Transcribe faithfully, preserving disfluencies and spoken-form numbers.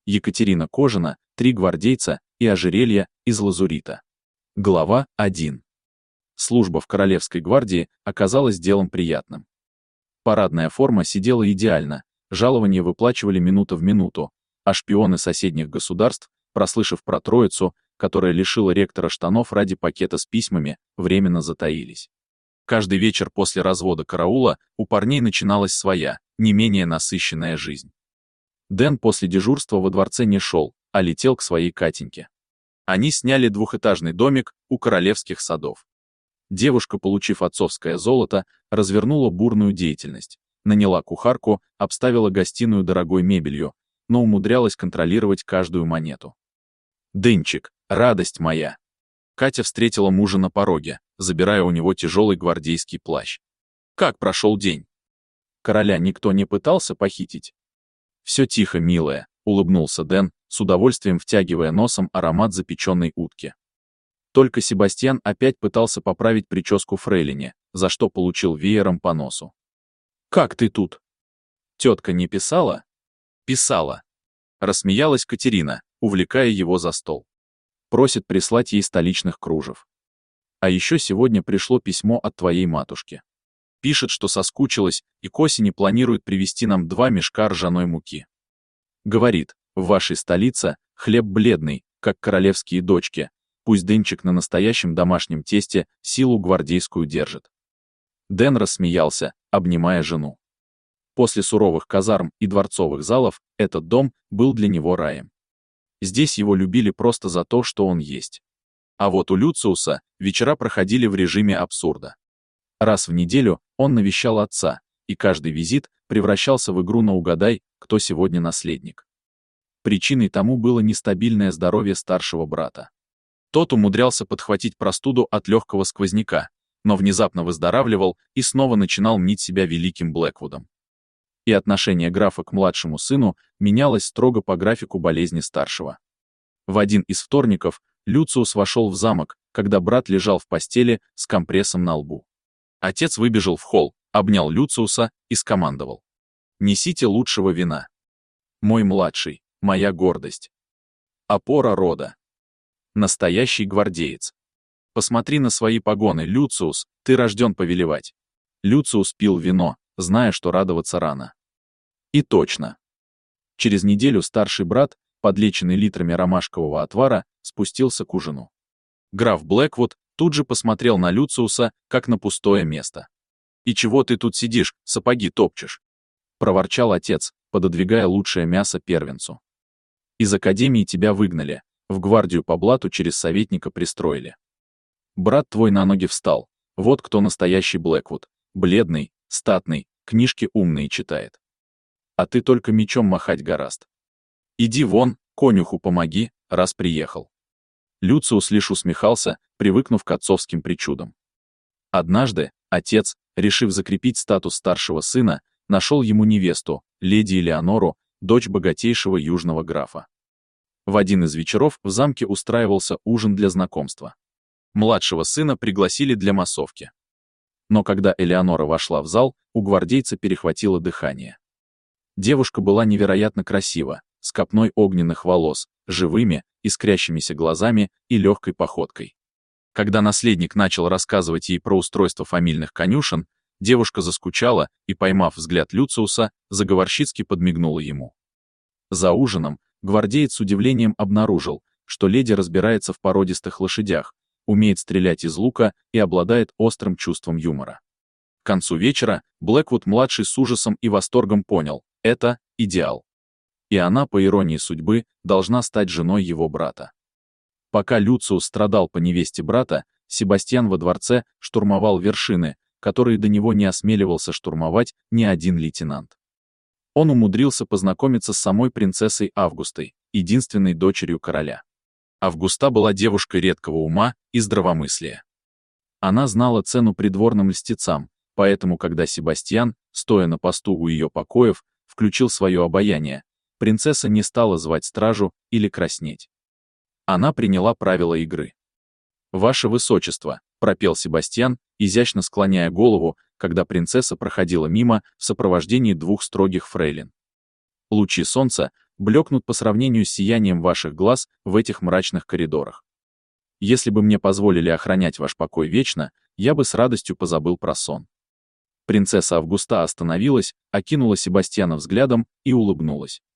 Екатерина Кожина, три гвардейца и ожерелье из лазурита. Глава первая. Служба в Королевской гвардии оказалась делом приятным. Парадная форма сидела идеально, жалования выплачивали минута в минуту, а шпионы соседних государств, прослышав про троицу, которая лишила ректора штанов ради пакета с письмами, временно затаились. Каждый вечер после развода караула у парней начиналась своя, не менее насыщенная жизнь. Дэн после дежурства во дворце не шел, а летел к своей Катеньке. Они сняли двухэтажный домик у королевских садов. Девушка, получив отцовское золото, развернула бурную деятельность, наняла кухарку, обставила гостиную дорогой мебелью, но умудрялась контролировать каждую монету. «Дынчик, радость моя!» Катя встретила мужа на пороге, забирая у него тяжелый гвардейский плащ. «Как прошел день? Короля никто не пытался похитить?» «Все тихо, милая», — улыбнулся Дэн, с удовольствием втягивая носом аромат запеченной утки. Только Себастьян опять пытался поправить прическу фрейлине, за что получил веером по носу. «Как ты тут? Тетка не писала?» «Писала», — рассмеялась Катерина, увлекая его за стол. Просит прислать ей столичных кружев. А еще сегодня пришло письмо от твоей матушки. Пишет, что соскучилась и к осени планирует привезти нам два мешка ржаной муки. Говорит, в вашей столице хлеб бледный, как королевские дочки, пусть Дынчик на настоящем домашнем тесте силу гвардейскую держит. Дэн рассмеялся, обнимая жену. После суровых казарм и дворцовых залов этот дом был для него раем. Здесь его любили просто за то, что он есть. А вот у Люциуса вечера проходили в режиме абсурда. Раз в неделю он навещал отца, и каждый визит превращался в игру на угадай, кто сегодня наследник. Причиной тому было нестабильное здоровье старшего брата. Тот умудрялся подхватить простуду от легкого сквозняка, но внезапно выздоравливал и снова начинал мнить себя великим Блэквудом. И отношение графа к младшему сыну менялось строго по графику болезни старшего. В один из вторников Люциус вошел в замок, когда брат лежал в постели с компрессом на лбу. Отец выбежал в холл, обнял Люциуса и скомандовал: «Несите лучшего вина. Мой младший, моя гордость. Опора рода. Настоящий гвардеец. Посмотри на свои погоны, Люциус, ты рожден повелевать». Люциус пил вино, зная, что радоваться рано. И точно. Через неделю старший брат, подлеченный литрами ромашкового отвара, спустился к ужину. Граф Блэквуд тут же посмотрел на Люциуса, как на пустое место. «И чего ты тут сидишь, сапоги топчешь?» — проворчал отец, пододвигая лучшее мясо первенцу. «Из академии тебя выгнали, в гвардию по блату через советника пристроили. Брат твой на ноги встал, вот кто настоящий Блэквуд, бледный, статный, книжки умные читает. А ты только мечом махать горазд. Иди вон, конюху помоги, раз приехал». Люциус лишь усмехался, привыкнув к отцовским причудам. Однажды отец, решив закрепить статус старшего сына, нашел ему невесту, леди Элеонору, дочь богатейшего южного графа. В один из вечеров в замке устраивался ужин для знакомства. Младшего сына пригласили для массовки. Но когда Элеонора вошла в зал, у гвардейца перехватило дыхание. Девушка была невероятно красива, с копной огненных волос, живыми, искрящимися глазами и легкой походкой. Когда наследник начал рассказывать ей про устройство фамильных конюшен, девушка заскучала и, поймав взгляд Люциуса, заговорщицки подмигнула ему. За ужином гвардеец с удивлением обнаружил, что леди разбирается в породистых лошадях, умеет стрелять из лука и обладает острым чувством юмора. К концу вечера Блэквуд-младший с ужасом и восторгом понял — это идеал. И она, по иронии судьбы, должна стать женой его брата. Пока Люциус страдал по невесте брата, Себастьян во дворце штурмовал вершины, которые до него не осмеливался штурмовать ни один лейтенант. Он умудрился познакомиться с самой принцессой Августой, единственной дочерью короля. Августа была девушкой редкого ума и здравомыслия. Она знала цену придворным льстецам, поэтому, когда Себастьян, стоя на посту у ее покоев, включил свое обаяние, принцесса не стала звать стражу или краснеть. Она приняла правила игры. «Ваше высочество», — пропел Себастьян, изящно склоняя голову, когда принцесса проходила мимо в сопровождении двух строгих фрейлин. Лучи солнца блекнут по сравнению с сиянием ваших глаз в этих мрачных коридорах. Если бы мне позволили охранять ваш покой вечно, я бы с радостью позабыл про сон». Принцесса Августа остановилась, окинула Себастьяна взглядом и улыбнулась.